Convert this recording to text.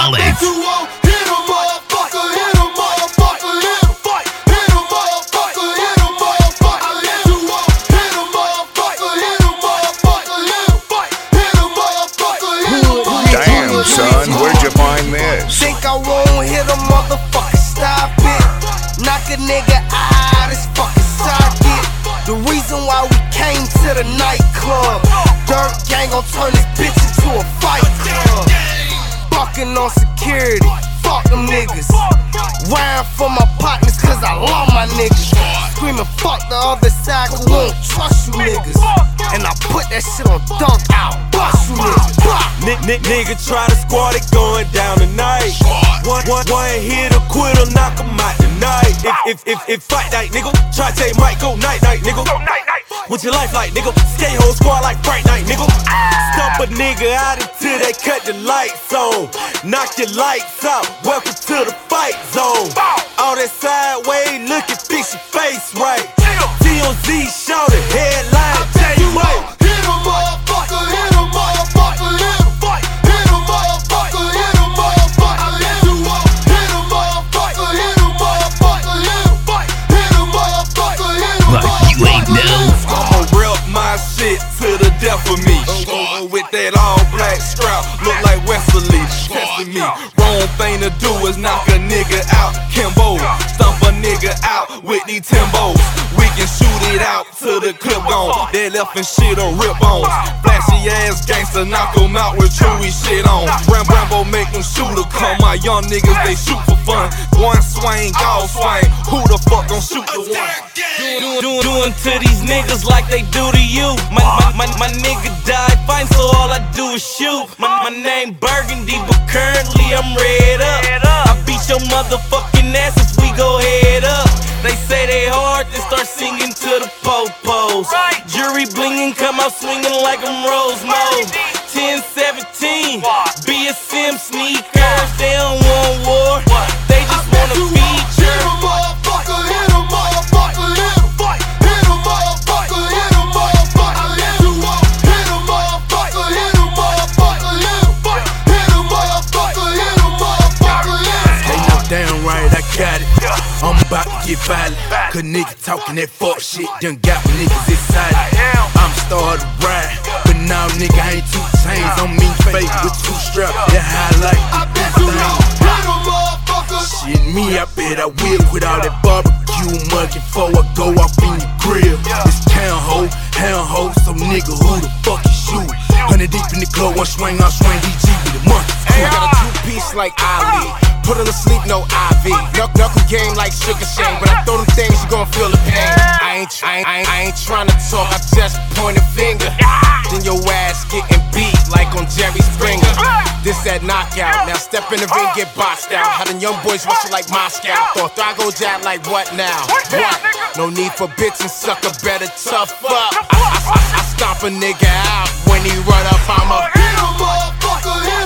Alex. Damn, son, where'd you find this? Think I won't hit a motherfucker, stop it. Knock a nigga out his fucking socket. The reason why we came to the nightclub. Dirt gang gon' turn this bitch into a fight club. Fucking on security, fuck them niggas. Round for my partners cause I love my niggas. Screaming fuck the other side cause we don't trust you niggas. And I put that shit on dunk out, bust you niggas. Nigga try to squad it going down tonight. One hit a quitter, knock him out tonight. If fight night, nigga, try to take Mike, go night night, nigga. What's your life like, nigga? Skate whole squad like Fright Night, nigga. Stump a nigga out until they cut the lights on. Knock your lights out, welcome to the fight zone. All that sideways looking, fix your face right. TOZ shouted, headline, Jay White. Hit a motherfucker, hit a motherfucker, hit a fight. Hit a motherfucker, hit a motherfucker, hit a fight. Hit a motherfucker, hit a motherfucker, hit a fight. Hit a motherfucker, hit a Like you ain't know. I'ma rep my shit to the death of me. With that all black strap, look like Wesley. Testing me. Wrong thing to do is knock a nigga out. Kimbo, stump a nigga out with these Timbos. We can shoot it out till the clip gone. They left and shit on rip bones. Flashy ass gangster, knock 'em out with Chewy shit on. Rambo make them shooter come. My young niggas, they shoot for fun. One swing, all swing. Who the fuck gon' shoot the one? Doing to these niggas like they do to you. My nigga died fine, so all I do is shoot. My name Burgundy, but currently I'm red up. I beat your motherfucking ass if we go head up. They say they hard, then start singing to the po-pos. Jury blingin', come out swinging like I'm Rose Mode. 10-17, BSM sneakers, they don't want war. They just want a feature. Hit a motherfucker, hit a motherfucker, hit a fight. Hit a motherfucker, hit a motherfucker, hit a fight. Hit a motherfucker, hit a motherfucker, hit a fight. Hit a motherfucker, hit a motherfucker, hit a fight. Ain't no damn right, I got it. I'm about to get violent. Cause niggas talking that fuck shit done got my niggas excited. I'm started to ride, but now nigga ain't two chains. I'm mean fake with two straps that highlight this thing. Shit, me, I bet I will with all that barbecue mugging before I go off in your grill. It's town ho, hound ho, so nigga, who the fuck you shoot? 100 deep in the club, one swing, I'll swing DG with the monkeys. I got a two-piece like Ali. Put her to sleep, no IV. Knuckle game like Sugar Shane. When I throw them things, you gon' feel the pain. I ain't trying to talk, I just point a finger. Then your ass getting beat like on Jerry Springer. This that knockout. Now step in the ring, get boxed out. How them young boys rushing like Moscow. Thought I go jab like what now? What? No need for bitch and sucker, better tough up. I stomp a nigga out when he run up, I'm a hit a motherfucker, hit